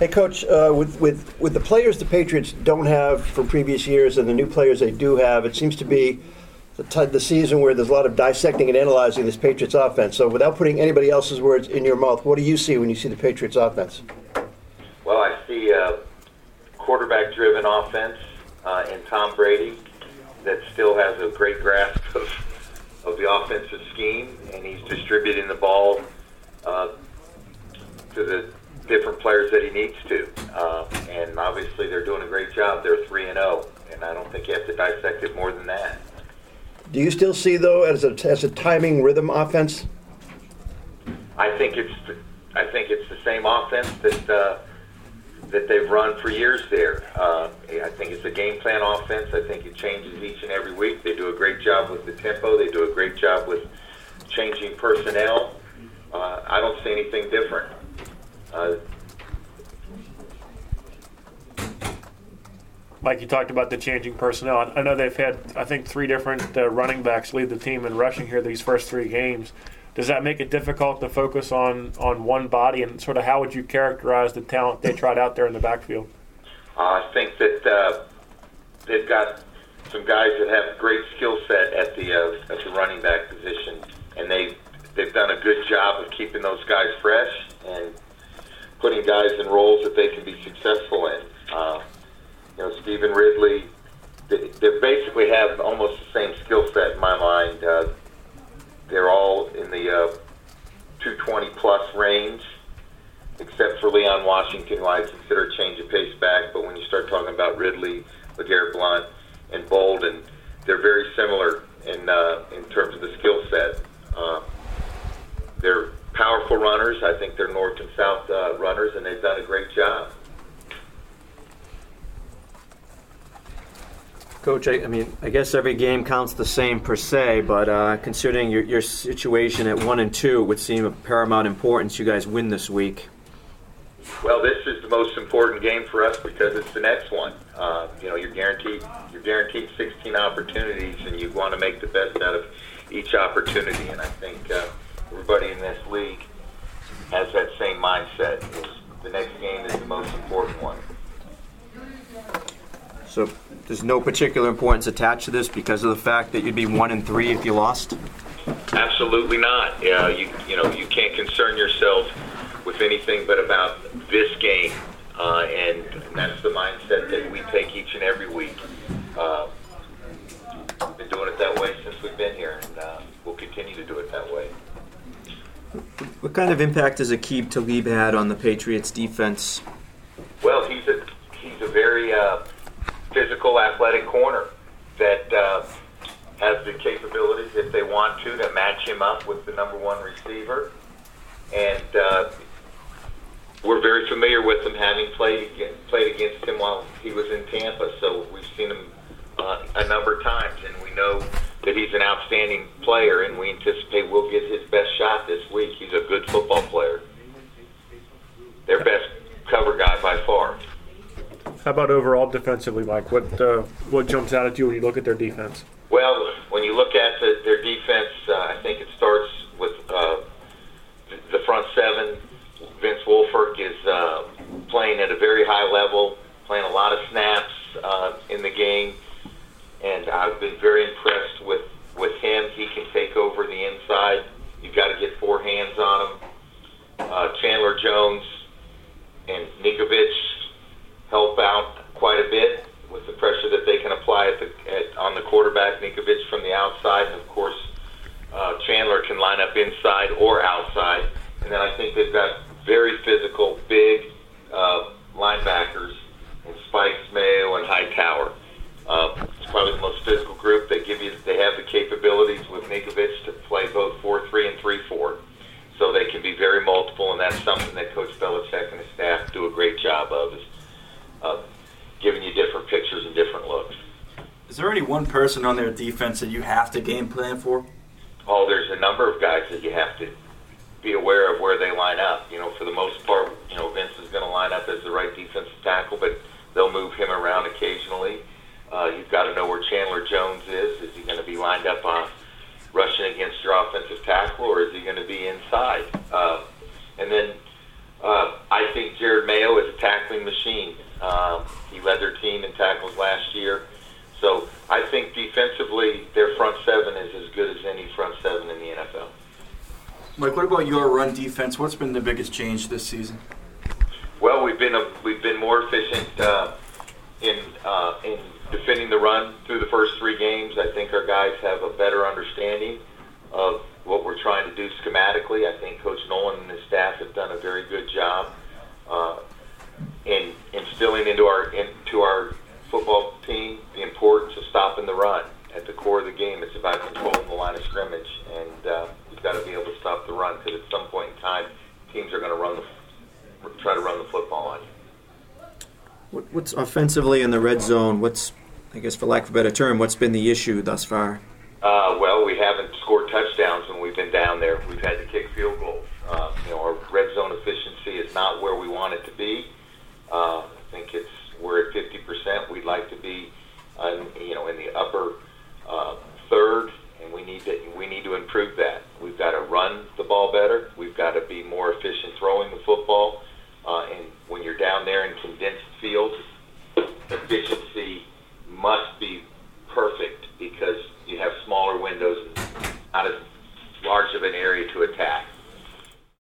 Hey, Coach, with the players the Patriots don't have from previous years and the new players they do have, it seems to be the season where there's a lot of dissecting and analyzing this Patriots offense. So without putting anybody else's words in your mouth, what do you see when you see the Patriots offense? Well, I see a quarterback-driven offense in Tom Brady that still has a great grasp of the offensive scheme, and he's distributing the ball to the different players that he needs to. And obviously they're doing a great job. They're 3-0, and I don't think you have to dissect it more than that. Do you still see, though, as a timing rhythm offense? I think it's the same offense that they've run for years there. I think it's a game plan offense. I think it changes each and every week. They do a great job with the tempo. They do a great job with changing personnel. I don't see anything different. Mike, you talked about the changing personnel. I know they've had, I think, 3 different running backs lead the team in rushing here these first 3 games. Does that make it difficult to focus on one body, and sort of how would you characterize the talent they tried out there in the backfield? I think that they've got some guys that have great skill set at the running back position, and they've done a good job of keeping those guys fresh and putting guys in roles that they can be successful in. Stephen Ridley, they basically have almost the same skill set in my mind. They're all in the 220-plus range, except for Leon Washington, who I consider a change of pace back. But when you start talking about Ridley, LeGarrette Blount, and Bolden, they're very similar in terms of the skill set. They're powerful runners. I think they're north and south runners, and they've done a great job. Coach, I guess every game counts the same per se, but considering your situation at 1-2, it would seem of paramount importance you guys win this week. Well, this is the most important game for us because it's the next one. You're guaranteed 16 opportunities, and you want to make the best out of each opportunity. And I think everybody in this league has that same mindset. The next game is the most important one. So there's no particular importance attached to this because of the fact that you'd be 1-3 if you lost? Absolutely not. Yeah, you can't concern yourself with anything but about this game, and that's the mindset that we take each and every week. We've been doing it that way since we've been here, and we'll continue to do it that way. What kind of impact has Aqib Talib had on the Patriots' defense? Well, he's a very physical, athletic corner that has the capabilities, if they want to match him up with the number 1 receiver. And we're very familiar with him, having played against him while he was in Tampa. So we've seen him a number of times, and we know that he's an outstanding player, and we anticipate we'll get his best shot this week. He's a good football player. Their best cover guy by far. How about overall defensively, Mike? What jumps out at you when you look at their defense? Well, when you look at their defense, I think it starts with the front 7. Vince Wilfork is playing at a very high level, playing a lot of snaps in the game, and I've been very impressed with him. He can take over the inside. You've got to get 4 hands on him. Chandler Jones and Nikovic help out quite a bit with the pressure that they can apply on the quarterback. Nikovic from the outside, and of course Chandler can line up inside or outside. And then I think they've got very physical, big linebackers in Spikes, Mayo, and Hightower. It's probably the most physical group. They have the capabilities with Nikovic to play both 4-3 and 3-4. So they can be very multiple, and that's something that Coach Belichick and his staff do a great job of, is giving you different pictures and different looks. Is there any one person on their defense that you have to game plan for? Oh, there's a number of guys that you have to be aware of where they line up. For the most part, Vince is going to line up as the right defensive tackle, but they'll move him around occasionally. You've got to know where Chandler Jones is. Is he going to be lined up rushing against your offensive tackle, or is he going to be inside? And then I think Jared Mayo is a tackling machine. He led their team in tackles last year. So I think defensively, their front seven is as good as any front seven in the NFL. Mike, what about your run defense? What's been the biggest change this season? Well, we've been more efficient in defending the run through the first 3 games. I think our guys have a better understanding of what we're trying to do schematically. I think Coach Nolan and his staff have done a very good job in instilling into our football team the importance of stopping the run. At the core of the game, it's about controlling the line of scrimmage, and you've got to be able to stop the run, because at some point in time, teams are going to try to run the football on you. What's offensively in the red zone? What's, I guess, for lack of a better term, what's been the issue thus far? Well, we haven't scored touchdowns when we've been down there. We've had to kick field goals. Our red zone efficiency is not where we want it to be. I think we're at 50%. We'd like to be, in the upper